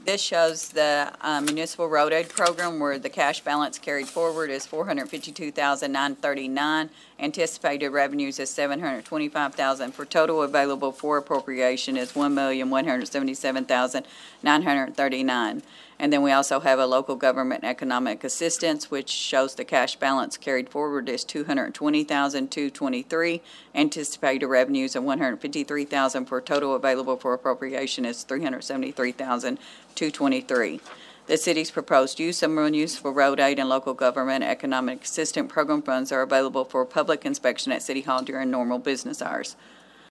This shows the municipal road aid program where the cash balance carried forward is $452,939. Anticipated revenues is $725,000. For total available for appropriation is $1,177,939. And then we also have a local government economic assistance, which shows the cash balance carried forward is $220,223. Anticipated revenues of $153,000. For total available for appropriation is $373,223. The city's proposed use of municipal road aid and local government economic assistance program funds are available for public inspection at City Hall during normal business hours.